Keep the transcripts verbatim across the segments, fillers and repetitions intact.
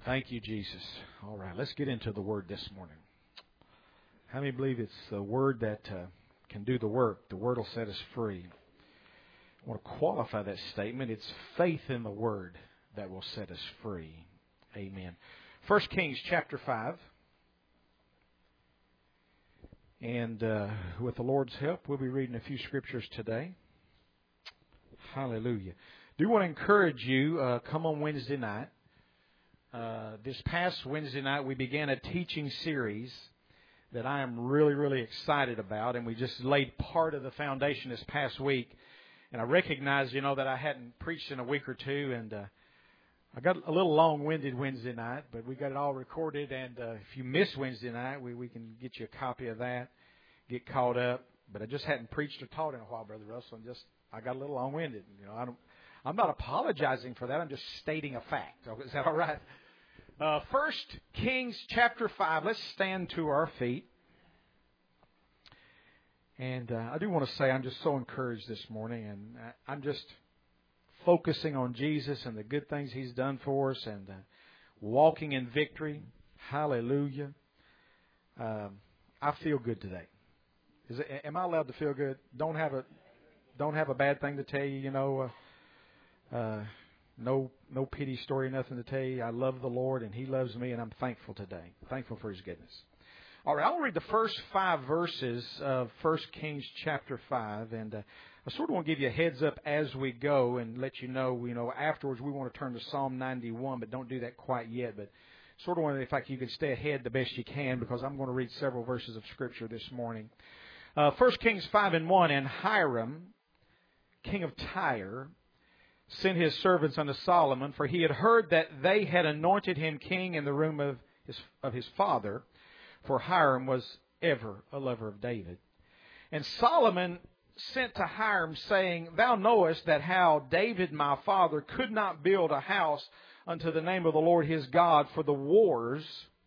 Thank you, Jesus. All right, let's get into the Word this morning. How many believe it's the Word that uh, can do the work? The Word will set us free. I want to qualify that statement. It's faith in the Word that will set us free. Amen. First Kings chapter five. And uh, with the Lord's help, we'll be reading a few scriptures today. Hallelujah. Do want to encourage you, uh, come on Wednesday night. Uh, this past Wednesday night, we began a teaching series that I am really, really excited about. And we just laid part of the foundation this past week. And I recognized, you know, that I hadn't preached in a week or two. And uh, I got a little long-winded Wednesday night, but we got it all recorded. And uh, if you miss Wednesday night, we, we can get you a copy of that, get caught up. But I just hadn't preached or taught in a while, Brother Russell. And just I got a little long-winded. You know, I don't. I'm not apologizing for that. I'm just stating a fact. Is that all right? Uh, First Kings chapter five. Let's stand to our feet. And uh, I do want to say I'm just so encouraged this morning. And I'm just focusing on Jesus and the good things He's done for us and uh, walking in victory. Hallelujah. Um, I feel good today. Is it, am I allowed to feel good? Don't have a don't have a bad thing to tell you, you know. Uh, Uh, no, no pity story, nothing to tell you. I love the Lord, and He loves me, and I'm thankful today. Thankful for His goodness. All right, I'll read the first five verses of First Kings chapter five, and uh, I sort of want to give you a heads up as we go and let you know, you know, afterwards we want to turn to Psalm ninety-one, but don't do that quite yet. But sort of want to, if like you can stay ahead the best you can, because I'm going to read several verses of Scripture this morning. Uh, First Kings five and one, and Hiram, king of Tyre, sent his servants unto Solomon, for he had heard that they had anointed him king in the room of his of his father, for Hiram was ever a lover of David. And Solomon sent to Hiram, saying, Thou knowest that how David my father could not build a house unto the name of the Lord his God for the wars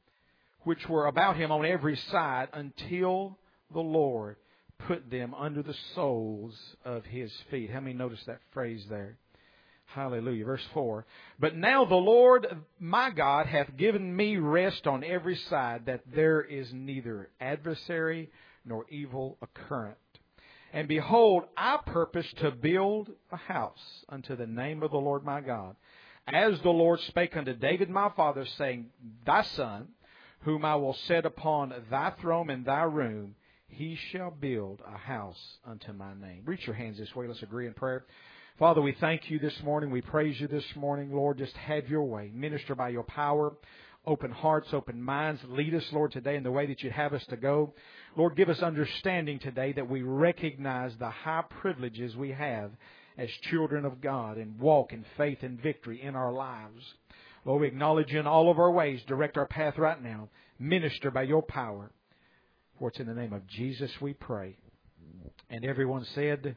which were about him on every side, until the Lord put them under the soles of his feet. How many notice that phrase there? Hallelujah. Verse four. But now the Lord my God hath given me rest on every side, that there is neither adversary nor evil occurrent. And behold, I purpose to build a house unto the name of the Lord my God, as the Lord spake unto David my father, saying, Thy son, whom I will set upon thy throne in thy room, he shall build a house unto my name. Reach your hands this way. Let's agree in prayer. Father, we thank you this morning. We praise you this morning. Lord, just have your way. Minister by your power. Open hearts, open minds. Lead us, Lord, today in the way that you'd have us to go. Lord, give us understanding today that we recognize the high privileges we have as children of God and walk in faith and victory in our lives. Lord, we acknowledge you in all of our ways. Direct our path right now. Minister by your power. For it's in the name of Jesus we pray. And everyone said,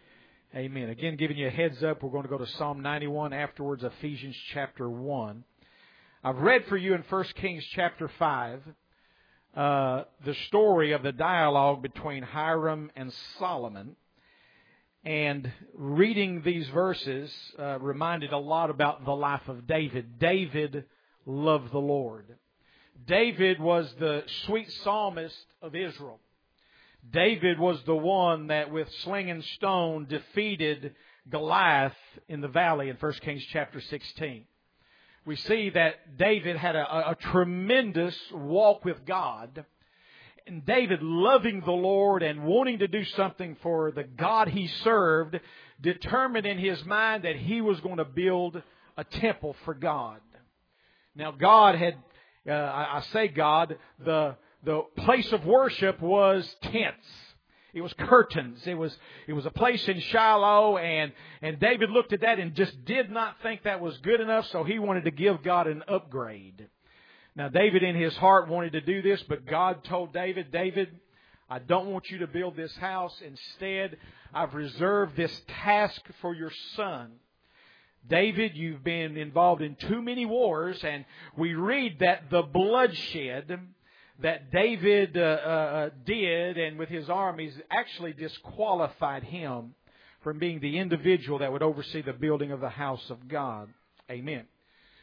Amen. Again, giving you a heads up, we're going to go to Psalm ninety-one, afterwards Ephesians chapter one. I've read for you in First Kings chapter five uh, the story of the dialogue between Hiram and Solomon. And reading these verses uh, reminded a lot about the life of David. David loved the Lord. David was the sweet psalmist of Israel. David was the one that with sling and stone defeated Goliath in the valley in First Kings chapter sixteen. We see that David had a, a tremendous walk with God. And David, loving the Lord and wanting to do something for the God he served, determined in his mind that he was going to build a temple for God. Now God had, uh, I, I say God, the The place of worship was tents. It was curtains. It was it was a place in Shiloh, and, and David looked at that and just did not think that was good enough, so he wanted to give God an upgrade. Now, David in his heart wanted to do this, but God told David, David, I don't want you to build this house. Instead, I've reserved this task for your son. David, you've been involved in too many wars, and we read that the bloodshed that David uh, uh, did and with his armies actually disqualified him from being the individual that would oversee the building of the house of God. Amen.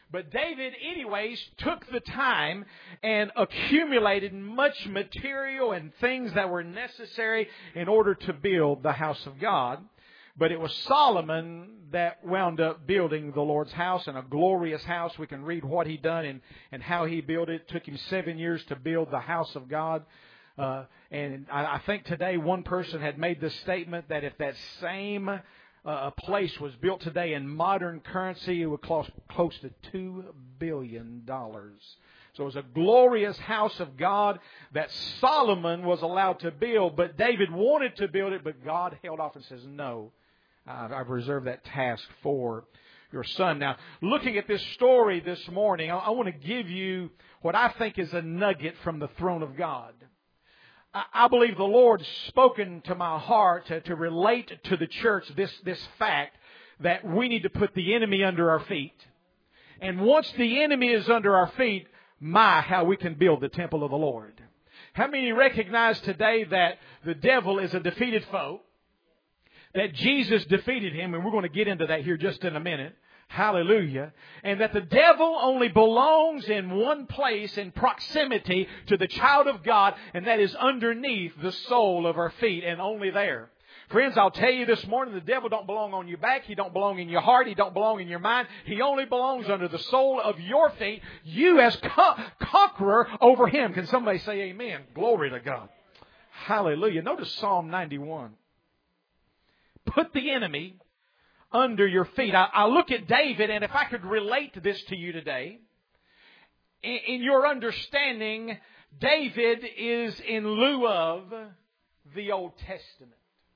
But David, anyways, took the time and accumulated much material and things that were necessary in order to build the house of God. But it was Solomon that wound up building the Lord's house, and a glorious house. We can read what he done and, and how he built it. It took him seven years to build the house of God. Uh, and I, I think today one person had made the statement that if that same uh, place was built today in modern currency, it would cost close to two billion dollars. So it was a glorious house of God that Solomon was allowed to build. But David wanted to build it, but God held off and says, no, I've reserved that task for your son. Now, looking at this story this morning, I want to give you what I think is a nugget from the throne of God. I believe the Lord's spoken to my heart to, to relate to the church this, this fact that we need to put the enemy under our feet. And once the enemy is under our feet, my, how we can build the temple of the Lord. How many recognize today that the devil is a defeated foe? That Jesus defeated him, and we're going to get into that here just in a minute. Hallelujah. And that the devil only belongs in one place in proximity to the child of God, and that is underneath the sole of our feet, and only there. Friends, I'll tell you this morning, the devil don't belong on your back. He don't belong in your heart. He don't belong in your mind. He only belongs under the sole of your feet. You as con- conqueror over him. Can somebody say amen? Glory to God. Hallelujah. Notice Psalm ninety-one. Put the enemy under your feet. I, I look at David, and if I could relate this to you today, in, in your understanding, David is in lieu of the Old Testament.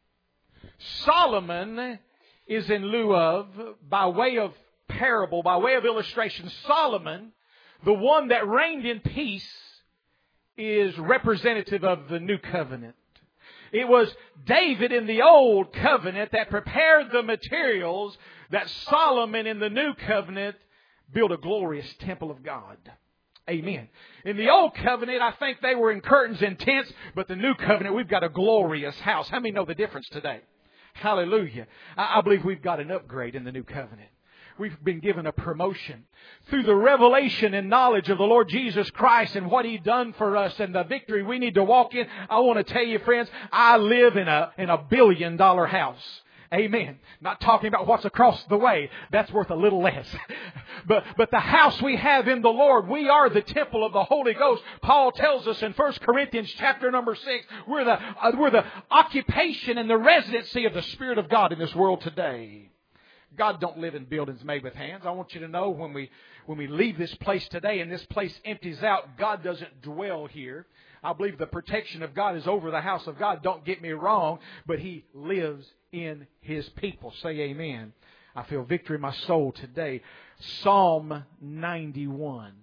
Solomon is in lieu of, by way of parable, by way of illustration, Solomon, the one that reigned in peace, is representative of the new covenant. It was David in the old covenant that prepared the materials that Solomon in the new covenant built a glorious temple of God. Amen. In the old covenant, I think they were in curtains and tents, but the new covenant, we've got a glorious house. How many know the difference today? Hallelujah. I believe we've got an upgrade in the new covenant. We've been given a promotion. Through the revelation and knowledge of the Lord Jesus Christ and what He done for us and the victory we need to walk in, I want to tell you, friends, I live in a, in a billion dollar house. Amen. Not talking about what's across the way. That's worth a little less. But, but the house we have in the Lord, we are the temple of the Holy Ghost. Paul tells us in First Corinthians chapter number six, we're the, uh, we're the occupation and the residency of the Spirit of God in this world today. God don't live in buildings made with hands. I want you to know when we, when we leave this place today and this place empties out, God doesn't dwell here. I believe the protection of God is over the house of God. Don't get me wrong, but He lives in His people. Say amen. I feel victory in my soul today. Psalm ninety-one.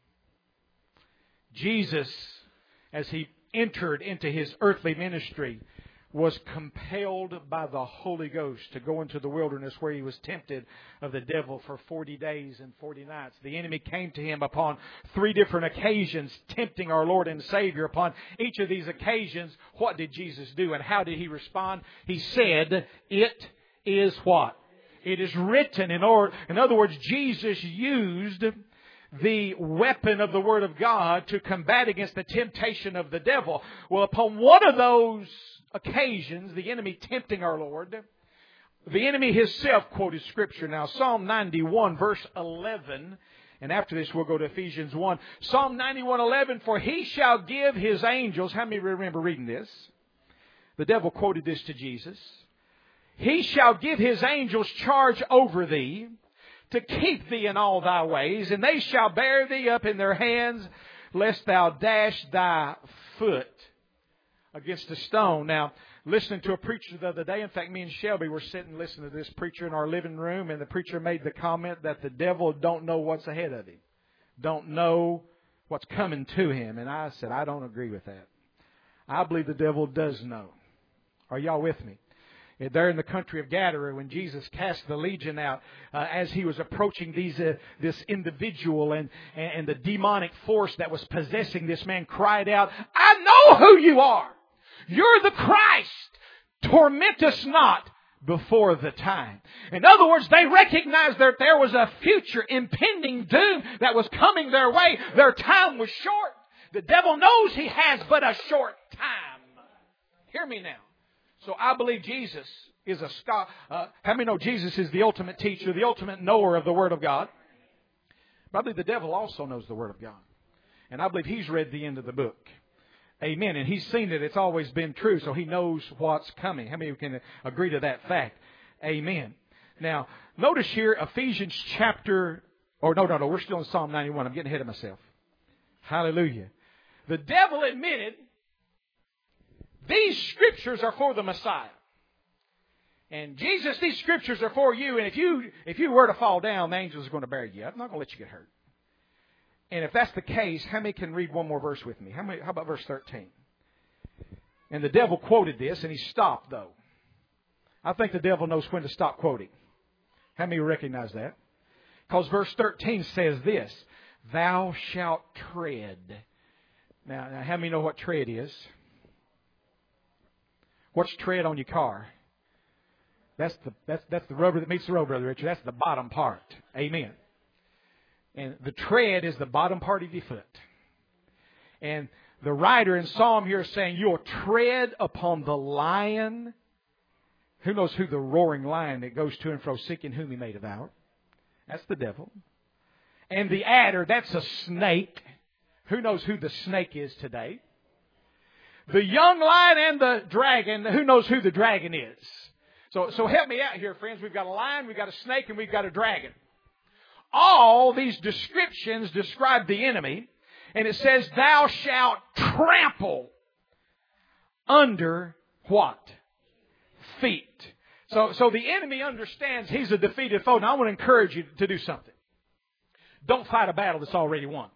Jesus, as He entered into His earthly ministry, was compelled by the Holy Ghost to go into the wilderness where He was tempted of the devil for forty days and forty nights. The enemy came to Him upon three different occasions, tempting our Lord and Savior. Upon each of these occasions, what did Jesus do and how did He respond? He said, "It is what? It is written." In, or, in other words, Jesus used the weapon of the Word of God to combat against the temptation of the devil. Well, upon one of those occasions, the enemy tempting our Lord, the enemy himself quoted Scripture. Now, Psalm ninety-one, verse eleven, and after this we'll go to Ephesians one. Psalm ninety-one, eleven, "For He shall give His angels," how many remember reading this? The devil quoted this to Jesus. "He shall give His angels charge over thee, to keep thee in all thy ways, and they shall bear thee up in their hands, lest thou dash thy foot against a stone." Now, listening to a preacher the other day, in fact, me and Shelby were sitting listening to this preacher in our living room, and the preacher made the comment that the devil don't know what's ahead of him, don't know what's coming to him. And I said, I don't agree with that. I believe the devil does know. Are y'all with me? There in the country of Gadara, when Jesus cast the legion out, uh, as He was approaching these, uh, this individual and, and the demonic force that was possessing this man cried out, "I know who you are. You're the Christ. Torment us not." before the time. In other words, they recognized that there was a future impending doom that was coming their way. Their time was short. The devil knows he has but a short time. Hear me now. So I believe Jesus is a scholar. Uh, how many know Jesus is the ultimate teacher, the ultimate knower of the Word of God? But I believe the devil also knows the Word of God. And I believe he's read the end of the book. Amen. And he's seen that it's always been true, so he knows what's coming. How many can agree to that fact? Amen. Now, notice here Ephesians chapter... Or no, no, no. We're still in Psalm ninety-one. I'm getting ahead of myself. Hallelujah. The devil admitted these scriptures are for the Messiah. And Jesus, these scriptures are for you. And if you if you were to fall down, the angels are going to bury you. I'm not going to let you get hurt. And if that's the case, how many can read one more verse with me? How many? How about verse thirteen? And the devil quoted this, and he stopped, though. I think the devil knows when to stop quoting. How many recognize that? Because verse thirteen says this, Thou shalt tread. Now, now, how many know what tread is? What's tread on your car? That's the that's that's the rubber that meets the road, Brother Richard. That's the bottom part. Amen. And the tread is the bottom part of your foot. And the writer in Psalm here is saying, you'll tread upon the lion. Who knows who the roaring lion that goes to and fro seeking whom he may devour? That's the devil. And the adder, that's a snake. Who knows who the snake is today? The young lion and the dragon, who knows who the dragon is? So, so help me out here, friends. We've got a lion, we've got a snake, and we've got a dragon. All these descriptions describe the enemy. And it says, thou shalt trample under what? Feet. So, so the enemy understands he's a defeated foe. Now I want to encourage you to do something. Don't fight a battle that's already won.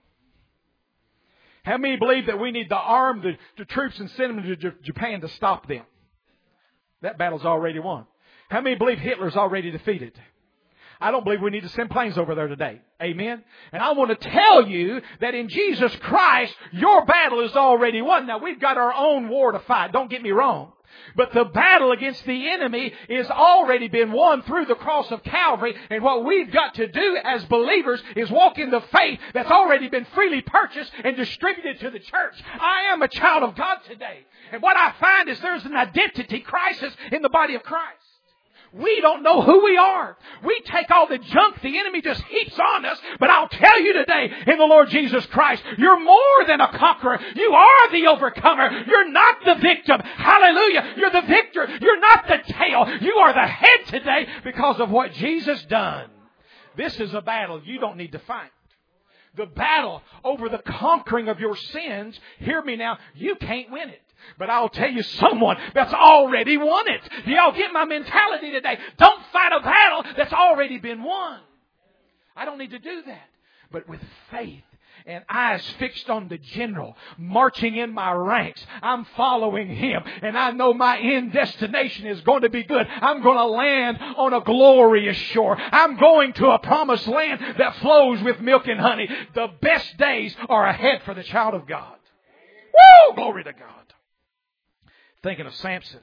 How many believe that we need to arm the, the troops and send them to J- Japan to stop them? That battle's already won. How many believe Hitler's already defeated? I don't believe we need to send planes over there today. Amen? And I want to tell you that in Jesus Christ, your battle is already won. Now, we've got our own war to fight. Don't get me wrong. But the battle against the enemy is already been won through the cross of Calvary. And what we've got to do as believers is walk in the faith that's already been freely purchased and distributed to the church. I am a child of God today. And what I find is there's an identity crisis in the body of Christ. We don't know who we are. We take all the junk the enemy just heaps on us. But I'll tell you today, in the Lord Jesus Christ, you're more than a conqueror. You are the overcomer. You're not the victim. Hallelujah. You're the victor. You're not the tail. You are the head today because of what Jesus done. This is a battle you don't need to fight. The battle over the conquering of your sins, hear me now, you can't win it. But I'll tell you someone that's already won it. Do y'all get my mentality today? Don't fight a battle that's already been won. I don't need to do that. But with faith and eyes fixed on the general, marching in my ranks, I'm following him. And I know my end destination is going to be good. I'm going to land on a glorious shore. I'm going to a promised land that flows with milk and honey. The best days are ahead for the child of God. Woo! Glory to God. Thinking of Samson.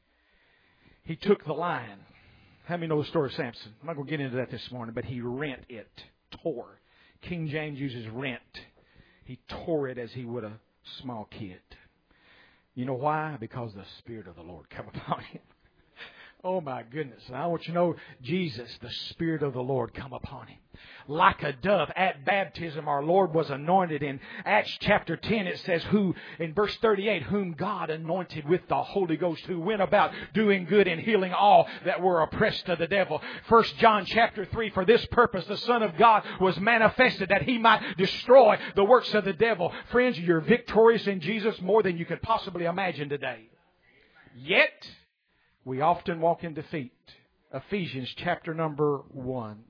He took the lion. How many know the story of Samson? I'm not going to get into that this morning, but he rent it. Tore. King James uses rent. He tore it as he would a small kid. You know why? Because the Spirit of the Lord come upon him. Oh my goodness. And I want you to know, Jesus, the Spirit of the Lord come upon him. Like a dove at baptism, our Lord was anointed. In Acts chapter ten, it says, who, in verse thirty-eight, whom God anointed with the Holy Ghost, who went about doing good and healing all that were oppressed of the devil. First John chapter three, for this purpose the Son of God was manifested, that he might destroy the works of the devil. Friends, you're victorious in Jesus more than you could possibly imagine today. Yet, we often walk in defeat. Ephesians chapter number one.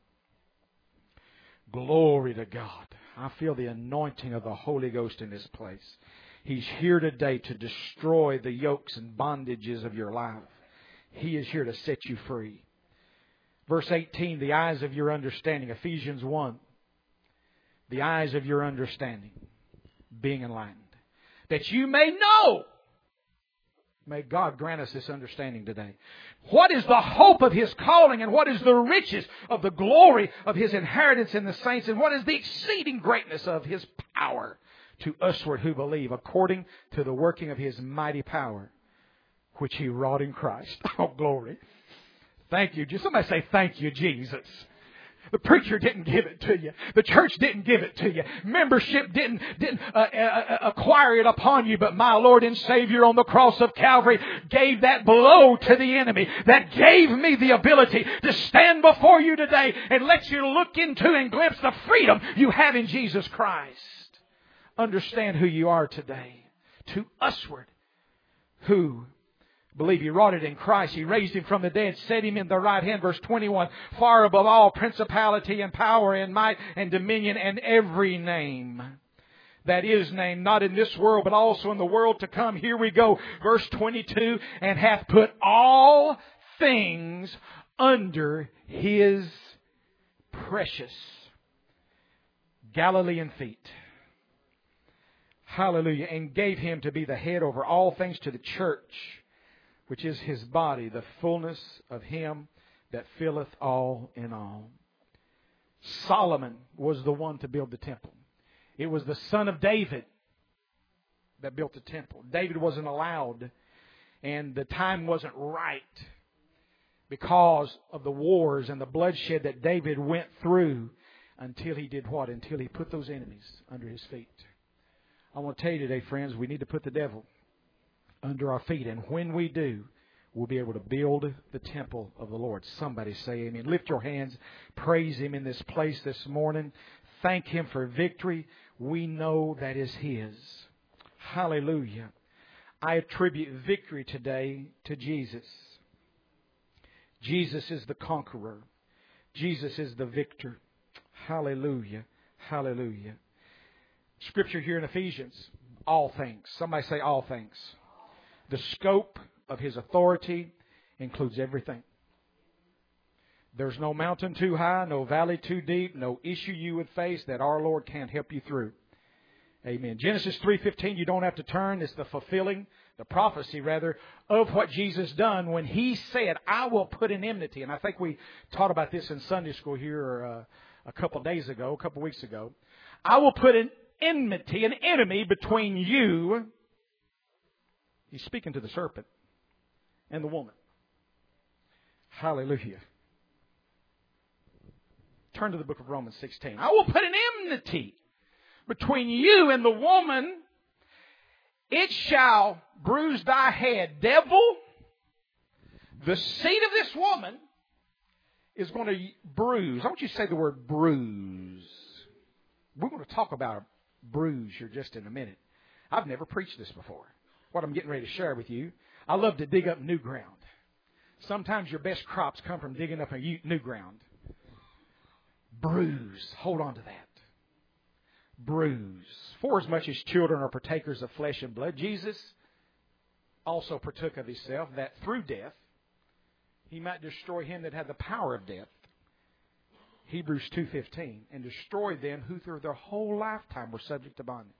Glory to God. I feel the anointing of the Holy Ghost in this place. He's here today to destroy the yokes and bondages of your life. He is here to set you free. Verse eighteen, the eyes of your understanding. Ephesians one. The eyes of your understanding being enlightened. That you may know May God grant us this understanding today. What is the hope of His calling, and what is the riches of the glory of His inheritance in the saints, and what is the exceeding greatness of His power to usward who believe, according to the working of His mighty power, which He wrought in Christ. Oh, glory. Thank you. Somebody say, thank you, Jesus. The preacher didn't give it to you. The church didn't give it to you. Membership didn't, didn't uh, uh, acquire it upon you. But my Lord and Savior on the cross of Calvary gave that blow to the enemy that gave me the ability to stand before you today and let you look into and glimpse the freedom you have in Jesus Christ. Understand who you are today. To usward who believe. He wrought it in Christ. He raised Him from the dead, set Him in the right hand. Verse twenty-one, far above all principality and power and might and dominion and every name that is named, not in this world, but also in the world to come. Here we go. Verse twenty-two, and hath put all things under His precious Galilean feet. Hallelujah. And gave Him to be the head over all things to the church, which is His body, the fullness of Him that filleth all in all. Solomon was the one to build the temple. It was the son of David that built the temple. David wasn't allowed, and the time wasn't right because of the wars and the bloodshed that David went through until he did what? Until he put those enemies under his feet. I want to tell you today, friends, we need to put the devil under our feet. And when we do, we'll be able to build the temple of the Lord. Somebody say amen. Lift your hands. Praise Him in this place this morning. Thank Him for victory. We know that is His. Hallelujah. I attribute victory today to Jesus. Jesus is the conqueror. Jesus is the victor. Hallelujah. Hallelujah. Scripture here in Ephesians. All things. Somebody say all things. The scope of His authority includes everything. There's no mountain too high, no valley too deep, no issue you would face that our Lord can't help you through. Amen. Genesis three fifteen, you don't have to turn. It's the fulfilling, the prophecy rather, of what Jesus done when He said, I will put an enmity. And I think we taught about this in Sunday school here uh, a couple of days ago, a couple of weeks ago. I will put an enmity, an enemy between you. He's speaking to the serpent and the woman. Hallelujah. Turn to the book of Romans sixteen. I will put an enmity between you and the woman. It shall bruise thy head. Devil, the seed of this woman is going to bruise. I want you to say the word bruise. We're going to talk about a bruise here just in a minute. I've never preached this before. What I'm getting ready to share with you. I love to dig up new ground. Sometimes your best crops come from digging up a new ground. Bruise. Hold on to that. Bruise. For as much as children are partakers of flesh and blood, Jesus also partook of Himself, that through death He might destroy him that had the power of death. Hebrews two fifteen. And destroy them who through their whole lifetime were subject to bondage.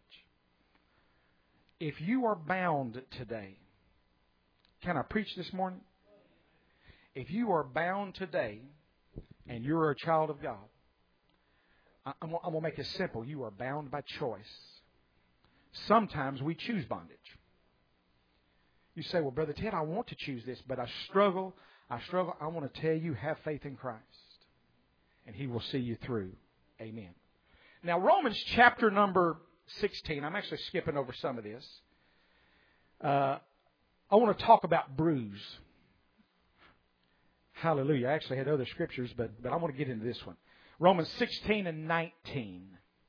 If you are bound today, can I preach this morning? If you are bound today and you're a child of God, I'm going to make it simple. You are bound by choice. Sometimes we choose bondage. You say, well, Brother Ted, I want to choose this, but I struggle. I struggle. I want to tell you, have faith in Christ, and He will see you through. Amen. Now, Romans chapter number sixteen. I'm actually skipping over some of this. Uh, I want to talk about bruise. Hallelujah. I actually had other scriptures, but, but I want to get into this one. Romans sixteen and nineteen.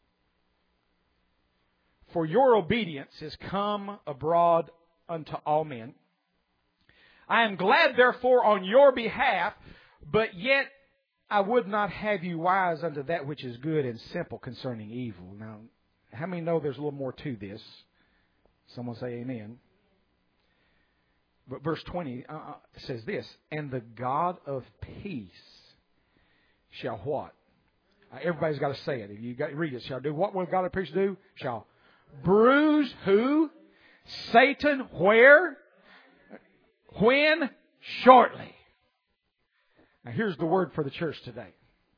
For your obedience is come abroad unto all men. I am glad, therefore, on your behalf, but yet I would not have you wise unto that which is good and simple concerning evil. Now, how many know there's a little more to this? Someone say amen. But verse twenty uh, says this, and the God of peace shall what? Uh, everybody's got to say it. If you got read it, shall do what will God of peace do? Shall bruise who? Satan where? When? Shortly. Now here's the word for the church today.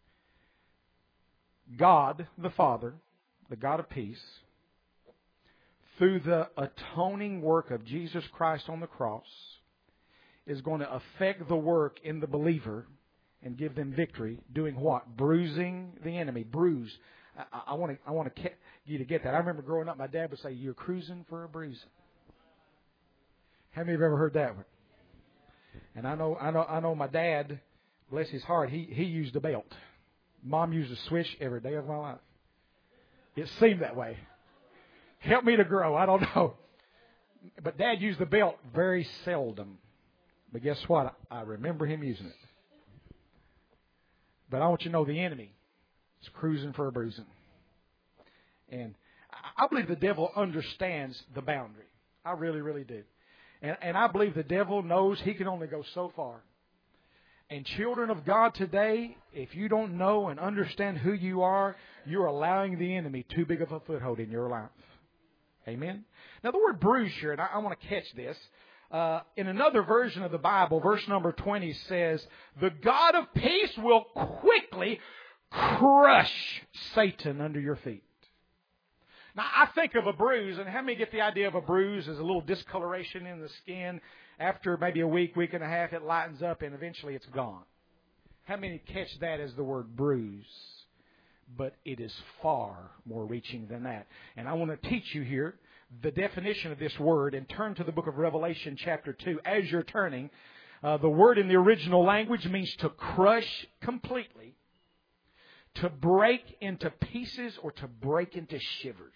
God the Father, the God of peace, through the atoning work of Jesus Christ on the cross, is going to affect the work in the believer and give them victory. Doing what? Bruising the enemy. Bruise. I, I want to. I want to get you to get that. I remember growing up, my dad would say, "You're cruising for a bruise." How many of you have ever heard that one? And I know, I know, I know. My dad, bless his heart, he he used a belt. Mom used a switch every day of my life. It seemed that way. Help me to grow. I don't know. But Dad used the belt very seldom. But guess what? I remember him using it. But I want you to know the enemy is cruising for a bruising. And I believe the devil understands the boundary. I really, really do. And, and I believe the devil knows he can only go so far. And children of God today, if you don't know and understand who you are, you're allowing the enemy too big of a foothold in your life. Amen? Now the word bruise here, and I, I want to catch this. Uh, in another version of the Bible, verse number twenty says, the God of peace will quickly crush Satan under your feet. Now I think of a bruise, and how many get the idea of a bruise as a little discoloration in the skin? After maybe a week, week and a half, it lightens up and eventually it's gone. How many catch that as the word bruise? But it is far more reaching than that. And I want to teach you here the definition of this word and turn to the book of Revelation chapter two. As you're turning, uh, the word in the original language means to crush completely, to break into pieces, or to break into shivers.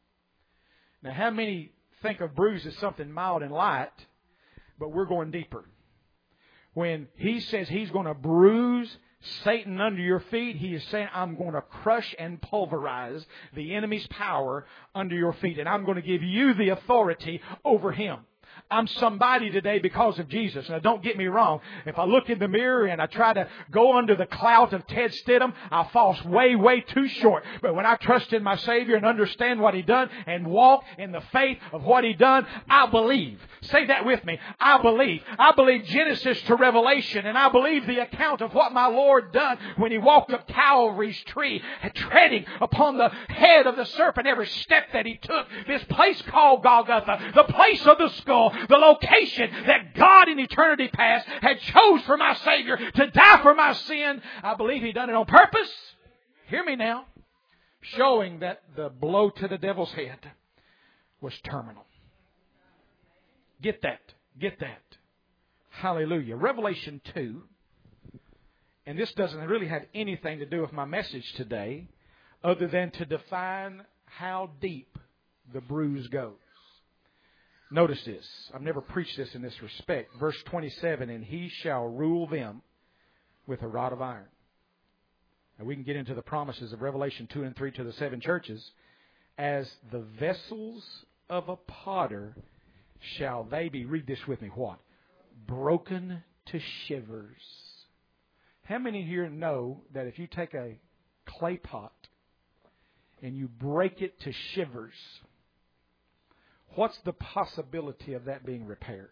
Now, how many think of bruise as something mild and light? But we're going deeper. When he says he's going to bruise Satan under your feet, he is saying, I'm going to crush and pulverize the enemy's power under your feet. And I'm going to give you the authority over him. I'm somebody today because of Jesus. Now, don't get me wrong. If I look in the mirror and I try to go under the clout of Ted Stidham, I'll fall way, way too short. But when I trust in my Savior and understand what He done and walk in the faith of what He done, I believe. Say that with me. I believe. I believe Genesis to Revelation, and I believe the account of what my Lord done when He walked up Calvary's tree, treading upon the head of the serpent every step that He took. This place called Golgotha, the place of the skull, the location that God in eternity past had chose for my Savior to die for my sin. I believe He done it on purpose. Hear me now. Showing that the blow to the devil's head was terminal. Get that. Get that. Hallelujah. Revelation two. And this doesn't really have anything to do with my message today, other than to define how deep the bruise goes. Notice this. I've never preached this in this respect. Verse twenty-seven, and he shall rule them with a rod of iron. And we can get into the promises of Revelation two and three to the seven churches. As the vessels of a potter shall they be, read this with me, what? Broken to shivers. How many here know that if you take a clay pot and you break it to shivers, what's the possibility of that being repaired?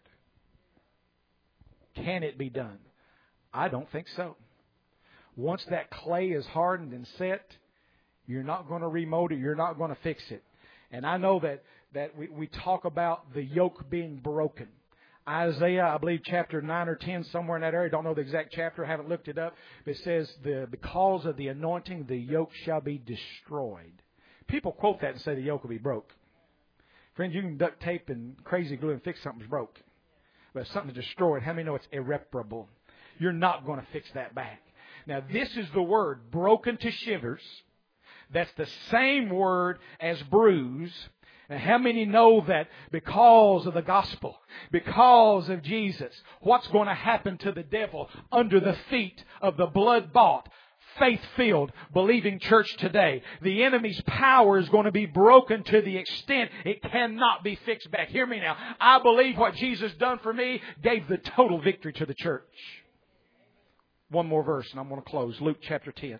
Can it be done? I don't think so. Once that clay is hardened and set, you're not going to remold it. You're not going to fix it. And I know that, that we, we talk about the yoke being broken. Isaiah, I believe chapter nine or ten, somewhere in that area. Don't know the exact chapter. Haven't looked it up. But it says, the, because of the anointing, the yoke shall be destroyed. People quote that and say the yoke will be broke. Friends, you can duct tape and crazy glue and fix something's broke. But if something's destroyed, how many know it's irreparable? You're not going to fix that back. Now, this is the word, broken to shivers. That's the same word as bruise. And how many know that because of the gospel, because of Jesus, what's going to happen to the devil under the feet of the blood-bought, faith-filled, believing church today? The enemy's power is going to be broken to the extent it cannot be fixed back. Hear me now. I believe what Jesus done for me gave the total victory to the church. One more verse and I'm going to close. Luke chapter ten.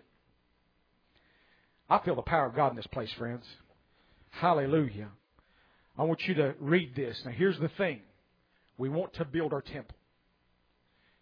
I feel the power of God in this place, friends. Hallelujah. I want you to read this. Now here's the thing. We want to build our temple.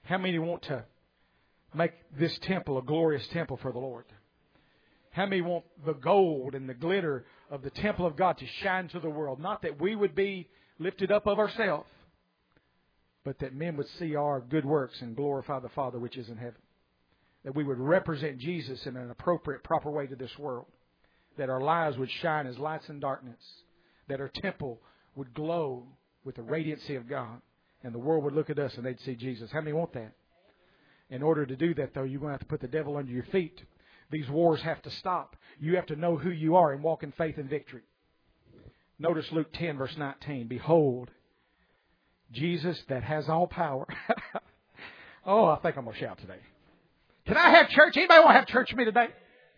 How many want to make this temple a glorious temple for the Lord? How many want the gold and the glitter of the temple of God to shine to the world? Not that we would be lifted up of ourselves, but that men would see our good works and glorify the Father which is in heaven. That we would represent Jesus in an appropriate, proper way to this world. That our lives would shine as lights in darkness. That our temple would glow with the radiancy of God. And the world would look at us and they'd see Jesus. How many want that? In order to do that, though, you're going to have to put the devil under your feet. These wars have to stop. You have to know who you are and walk in faith and victory. Notice Luke ten, verse nineteen. Behold, Jesus that has all power. Oh, I think I'm going to shout today. Can I have church? Anybody want to have church with me today?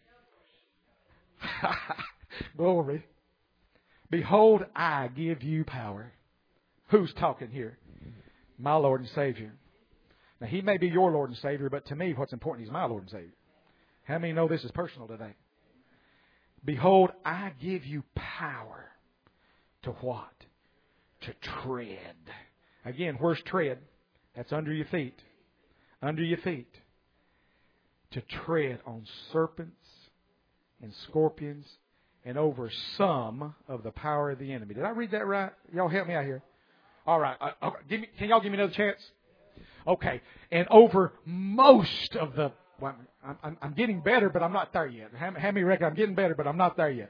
Glory. Behold, I give you power. Who's talking here? My Lord and Savior. Now, He may be your Lord and Savior, but to me, what's important, He's my Lord and Savior. How many know this is personal today? Behold, I give you power to what? To tread. Again, where's tread? That's under your feet. Under your feet. To tread on serpents and scorpions and over some of the power of the enemy. Did I read that right? Y'all help me out here. All right. Uh, okay. Give me, can y'all give me another chance? Okay. And over most of the... Well, I'm, I'm, I'm getting better, but I'm not there yet. How, how many reckon I'm getting better, but I'm not there yet?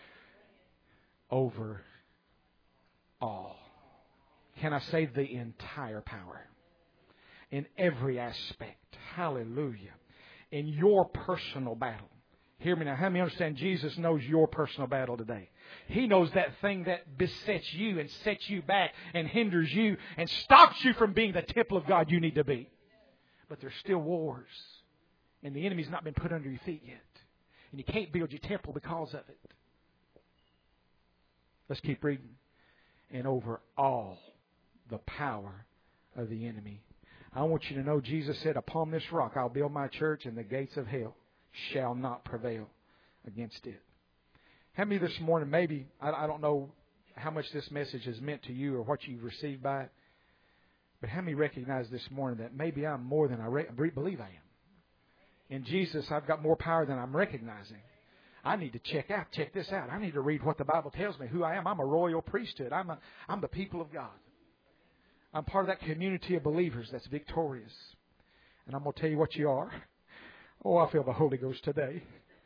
Over all. Can I say the entire power? In every aspect. Hallelujah. In your personal battle. Hear me now. How many understand Jesus knows your personal battle today? He knows that thing that besets you and sets you back and hinders you and stops you from being the temple of God you need to be. But there's still wars. And the enemy's not been put under your feet yet. And you can't build your temple because of it. Let's keep reading. And over all the power of the enemy. I want you to know Jesus said, upon this rock I'll build my church, and the gates of hell shall not prevail against it. How many this morning, maybe, I, I don't know how much this message has meant to you or what you've received by it, but how many recognize this morning that maybe I'm more than I re- believe I am? In Jesus, I've got more power than I'm recognizing. I need to check out, check this out. I need to read what the Bible tells me, who I am. I'm a royal priesthood. I'm a, I'm the people of God. I'm part of that community of believers that's victorious. And I'm going to tell you what you are. Oh, I feel the Holy Ghost today.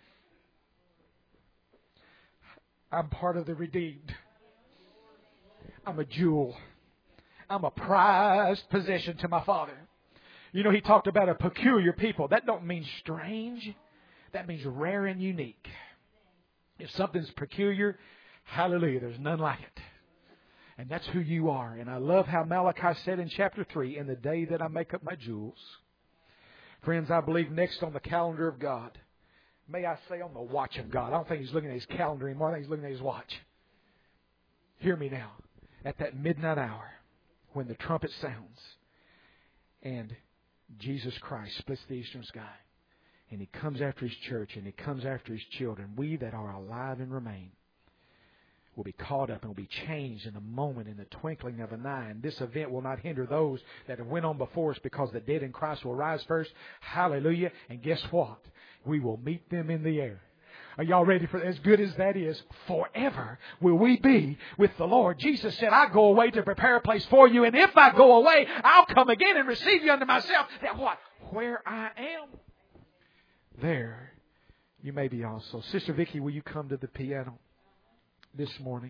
I'm part of the redeemed. I'm a jewel. I'm a prized possession to my Father. You know, He talked about a peculiar people. That don't mean strange. That means rare and unique. If something's peculiar, hallelujah, there's none like it. And that's who you are. And I love how Malachi said in chapter three, in the day that I make up my jewels. Friends, I believe next on the calendar of God, may I say on the watch of God. I don't think He's looking at His calendar anymore. I think He's looking at His watch. Hear me now. At that midnight hour, when the trumpet sounds, and Jesus Christ splits the eastern sky, and He comes after His church, and He comes after His children, we that are alive and remain will be caught up and will be changed in a moment, in the twinkling of an eye. And this event will not hinder those that have went on before us, because the dead in Christ will rise first. Hallelujah. And guess what? We will meet them in the air. Are y'all ready for as good as that is? Forever will we be with the Lord. Jesus said, I go away to prepare a place for you. And if I go away, I'll come again and receive you unto myself. That what? Where I am, there you may be also. Sister Vicki, will you come to the piano this morning?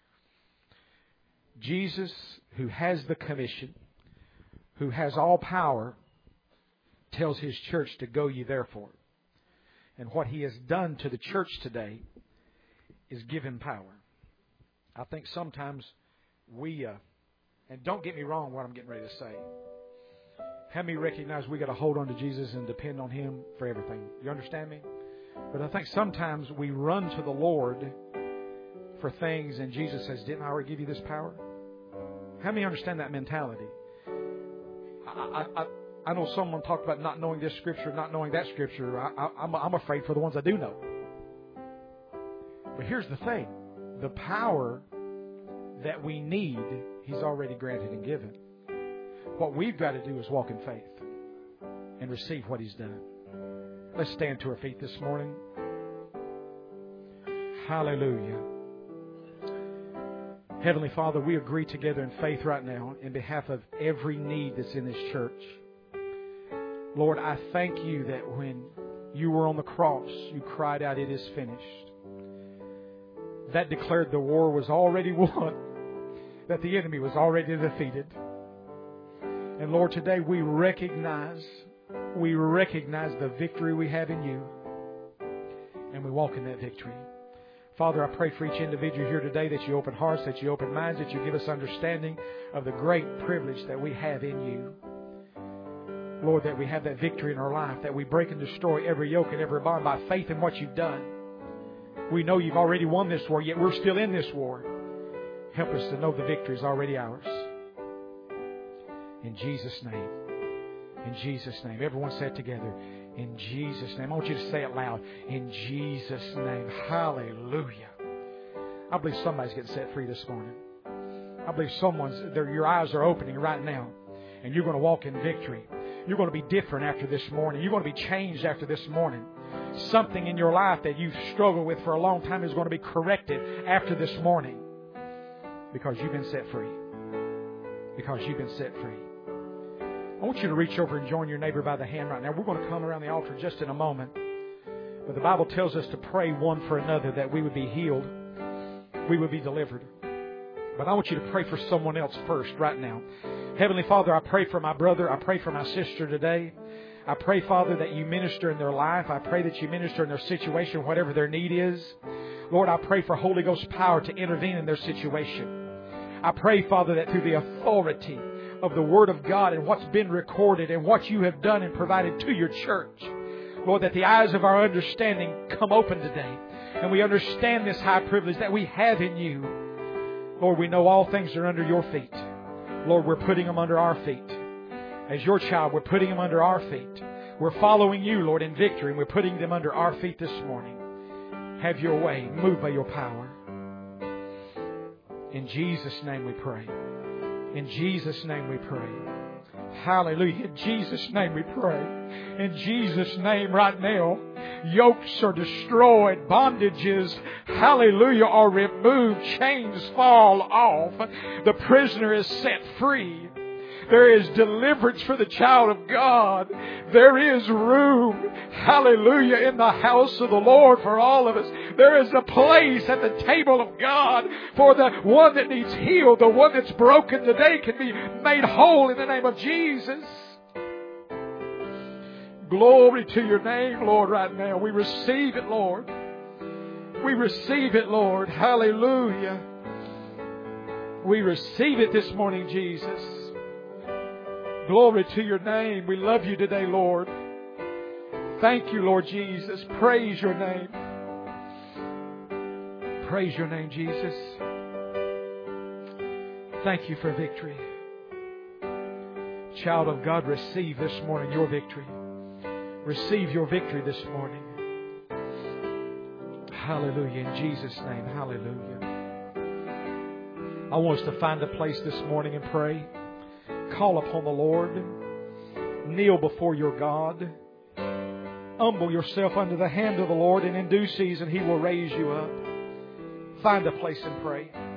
Jesus, who has the commission, who has all power, tells His church to go ye therefore. And what He has done to the church today is give Him power. I think sometimes we, uh, and don't get me wrong what I'm getting ready to say. How many recognize we got to hold on to Jesus and depend on Him for everything? You understand me? But I think sometimes we run to the Lord for things, and Jesus says, didn't I already give you this power? How many understand that mentality? I, I, I, I know someone talked about not knowing this scripture, not knowing that scripture. I, I, I'm, I'm afraid for the ones I do know. But here's the thing. The power that we need, He's already granted and given. What we've got to do is walk in faith. and receive what He's done. Let's stand to our feet this morning. Hallelujah. Heavenly Father, we agree together in faith right now in behalf of every need that's in this church. Lord, I thank You that when You were on the cross, You cried out, "It is finished." That declared the war was already won, that the enemy was already defeated. And Lord, today we recognize, we recognize the victory we have in You, and we walk in that victory. Father, I pray for each individual here today that You open hearts, that You open minds, that You give us understanding of the great privilege that we have in You. Lord, that we have that victory in our life, that we break and destroy every yoke and every bond by faith in what You've done. We know You've already won this war, yet we're still in this war. Help us to know the victory is already ours. In Jesus' name. In Jesus' name. Everyone say it together. In Jesus' name. I want you to say it loud. In Jesus' name. Hallelujah. I believe somebody's getting set free this morning. I believe someone's, your eyes are opening right now. And you're going to walk in victory. You're going to be different after this morning. You're going to be changed after this morning. Something in your life that you've struggled with for a long time is going to be corrected after this morning. Because you've been set free. Because you've been set free. I want you to reach over and join your neighbor by the hand right now. We're going to come around the altar just in a moment. But the Bible tells us to pray one for another that we would be healed. We would be delivered. But I want you to pray for someone else first right now. Heavenly Father, I pray for my brother. I pray for my sister today. I pray, Father, that You minister in their life. I pray that You minister in their situation, whatever their need is. Lord, I pray for Holy Ghost power to intervene in their situation. I pray, Father, that through the authority of the Word of God and what's been recorded and what You have done and provided to Your church, Lord, that the eyes of our understanding come open today and we understand this high privilege that we have in You. Lord, we know all things are under Your feet. Lord, we're putting them under our feet. As Your child, we're putting them under our feet. We're following You, Lord, in victory, and we're putting them under our feet this morning. Have Your way. Move by Your power. In Jesus' name we pray. In Jesus' name we pray. Hallelujah. In Jesus' name we pray. In Jesus' name right now, yokes are destroyed. Bondages, hallelujah, are removed. Chains fall off. The prisoner is set free. There is deliverance for the child of God. There is room, hallelujah, in the house of the Lord for all of us. There is a place at the table of God for the one that needs healed. The one that's broken today can be made whole in the name of Jesus. Glory to Your name, Lord, right now. We receive it, Lord. We receive it, Lord. Hallelujah. We receive it this morning, Jesus. Glory to Your name. We love You today, Lord. Thank You, Lord Jesus. Praise Your name. Praise Your name, Jesus. Thank You for victory. Child of God, receive this morning Your victory. Receive Your victory this morning. Hallelujah. In Jesus' name, hallelujah. I want us to find a place this morning and pray. Call upon the Lord. Kneel before your God. Humble yourself under the hand of the Lord, and in due season He will raise you up. Find a place and pray.